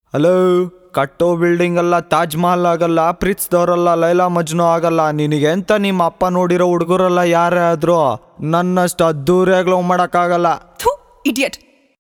Hello, ಕಟ್ಟೋ building ಅಲ್ಲ, ತಾಜ್ ಮಹಲ್ ಆಗಲ್ಲ, ಪ್ರೀತ್ಸ್ದವ್ರಲ್ಲ, ಲೈಲಾ ಮಜ್ನು ಆಗಲ್ಲ. ನಿನಗೆಂತ ನಿಮ್ಮ ಅಪ್ಪ ನೋಡಿರೋ ಹುಡುಗರಲ್ಲ ಯಾರೇ ಆದ್ರೂ ನನ್ನಷ್ಟು ಅದ್ದೂರಿಯಾಗಿ ಲವ್ ಮಾಡೋಕ್ಕಾಗಲ್ಲ. ಥು, ಇಡಿಯಟ್.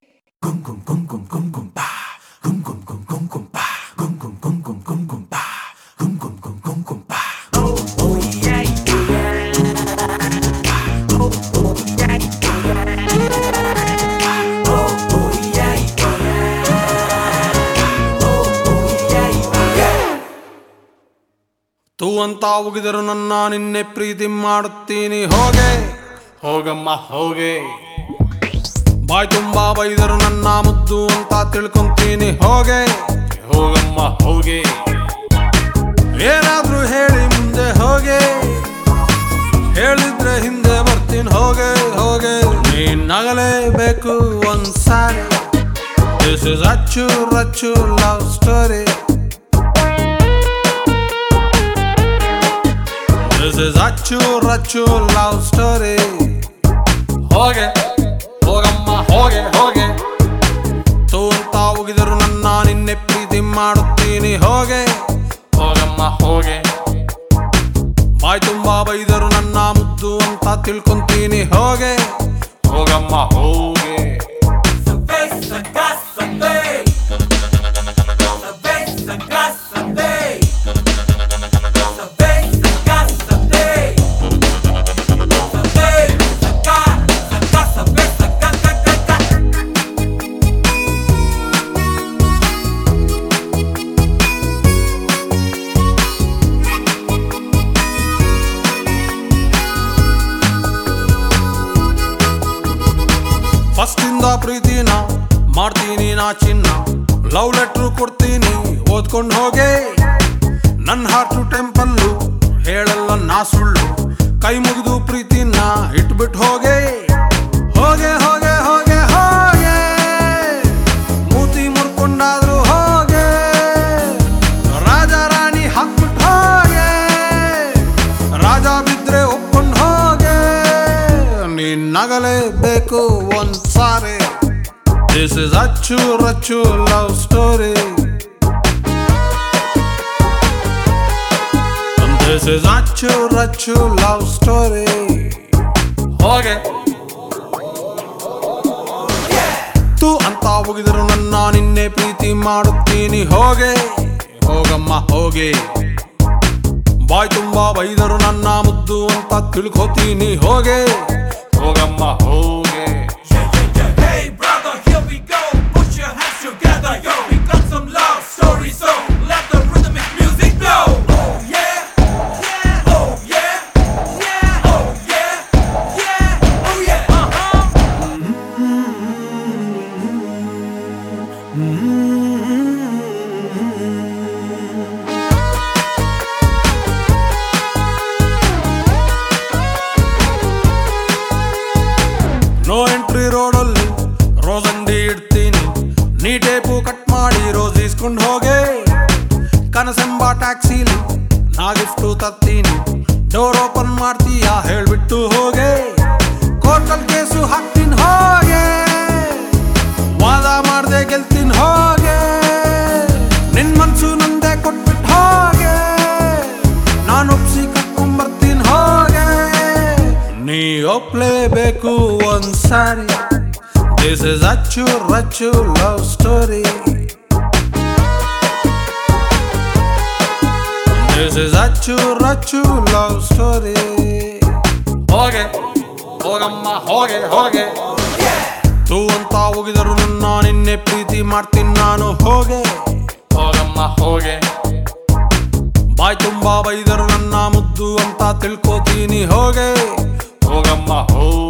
ತೂ ಅಂತ ಉಗಿದರು ನನ್ನ ನಿನ್ನೆ ಪ್ರೀತಿ ಮಾಡುತ್ತೀನಿ. ಹೋಗೆ ಹೋಗಮ್ಮ ಹೋಗೆ. ಬಾಯ್ ತುಂಬಾ ಬೈದರು ನನ್ನ ಮುದ್ದು ಅಂತ ತಿಳ್ಕೊಂತೀನಿ. ಹೋಗೆ ಹೋಗಮ್ಮ ಹೋಗೆ. ಏನಾದ್ರೂ ಹೇಳಿ ಮುಂದೆ ಹೋಗೆ, ಹೇಳಿದ್ರೆ ಹಿಂದೆ ಬರ್ತೀನಿ. ಹೋಗೆ ಹೋಗೆ. ನೀನ್ ನಗಲೇಬೇಕು ಒಂದ್ಸಾರಿ. This is Achchu Rachchu love story. This is Achchu Rachchu love story. ಹೋಗೆ ಹೋಗಮ್ಮ ಹೋಗೆ ಹೋಗೆ. ತೂ ಅಂತ ಉಗಿದರು ನನ್ನ ನಿನ್ನೆ ಪ್ರೀತಿ ಮಾಡುತ್ತೀನಿ. ಹೋಗೆ ಹೋಗಮ್ಮ ಹೋಗೆ. ಬಾಯ್ ತುಂಬಾ ಬೈದರು ನನ್ನ ಮುದ್ದು ಅಂತ ತಿಳ್ಕೊಂತೀನಿ. ಹೋಗೆ ಹೋಗಮ್ಮ ಹೋಗೆ. ಫಸ್ಟ್ ಇಂದ ಪ್ರೀತಿನ ಮಾಡ್ತೀನಿ ನಾ ಚಿನ್ನ. ಲವ್ ಲೆಟ್ರು ಕೊಡ್ತೀನಿ ಓದ್ಕೊಂಡು ಹೋಗೆ. ನನ್ನ ಹಾರ್ಟು ಟೆಂಪಲ್ಲು ಹೇಳಲ್ಲ ನಾ ಸುಳ್ಳು. ಕೈ ಮುಗಿದು ಪ್ರೀತಿನ ಇಟ್ಬಿಟ್ಟು ಹೋಗೆ. ಹೋಗೆ ಹೋಗೆ ಹೋಗೆ ಹೋಗೆ. ಮೂತಿ ಮುರ್ಕೊಂಡಾದ್ರು ಹೋಗೆ. ರಾಜ ರಾಣಿ ಹಾಕ್ಬಿಟ್ಟು ಹೋಗೆ. ರಾಜ ಬಿದ್ರೆ ಒಪ್ಕೊಂಡು ಹೋಗೆ. ನೀನ್ ನಗಲೇಬೇಕು ಒಂದ್ಸಾರಿ. This is Achchu Rachchu love story. This is Achchu Rachchu love story. ಹೋಗೆ ತೂ ಅಂತ ಹೋಗಿದರು ನನ್ನ ನಿನ್ನೆ ಪ್ರೀತಿ ಮಾಡುತ್ತೀನಿ. ಹೋಗೆ ಹೋಗಮ್ಮ ಹೋಗೆ. ಬಾಯ್ ತುಂಬಾ ಬೈದರು ನನ್ನ ಮುದ್ದು ಅಂತ ತಿಳ್ಕೊತೀನಿ. ಹೋಗೆ ಹೋಗಮ್ಮ ಹೋಗೆ. ನೋ ಎಂಟ್ರಿ ರೋಡಲ್ಲಿ ರೋಸ್ ಅಂಗಡಿ ಇಡ್ತೀನಿ. ನೀ ಟೇಪು ಕಟ್ ಮಾಡಿ ರೋಸ್ ಇಸ್ಕೊಂಡು ಹೋಗೆ. ಕನಸೆಂಬ ಟ್ಯಾಕ್ಸಿಲಿ ನಾ ಗಿಫ್ಟು ತರ್ತೀನಿ. ಡೋರ್ ಓಪನ್ ಮಾಡ್ತೀಯ ಹೇಳ್ಬಿಟ್ಟು ಹೋಗೆ. ಕೋರ್ಟಲ್ ಕೇಸು ಹಾಕ್ತೀನಿ. ಹೋಗೆ ವಾದ ಮಾಡ್ದೆ ಗೆಲ್ತೀನಿ. ಹೋಗೆ ನಿನ್ ಮನ್ಸು ನಂದೆ ಕೊಟ್ಬಿಟ್ಟು ಹೋಗೆ. ನಾನು ಒಪ್ಸಿ ಕಟ್ಕೊಂಡ್ಬರ್ತೀನಿ. ಹೋಗೆ ನೀ ಒಪ್ಲೇಬೇಕು ಒಂದ್ಸಾರಿ. This is Achchu Rachchu love story. This is Achchu Rachchu love story. ಹೋಗೆ ಹೋಗಮ್ಮ ಹೋಗೆ ಹೋಗೆ. ತೂ ಅಂತ ಹೋಗಿದರು ನನ್ನ ನಿನ್ನೆ ಪ್ರೀತಿ ಮಾಡ್ತೀನಿ ನಾನು. ಹೋಗೆ ಹೋಗಮ್ಮ ಹೋಗೆ. ಬಾಯ್ ತುಂಬಾ ಬೈದರು ನನ್ನ ಮುದ್ದು ಅಂತ ತಿಳ್ಕೊತೀನಿ. ಹೋಗೆ ಹೋಗಮ್ಮ ಹೋಗೆ.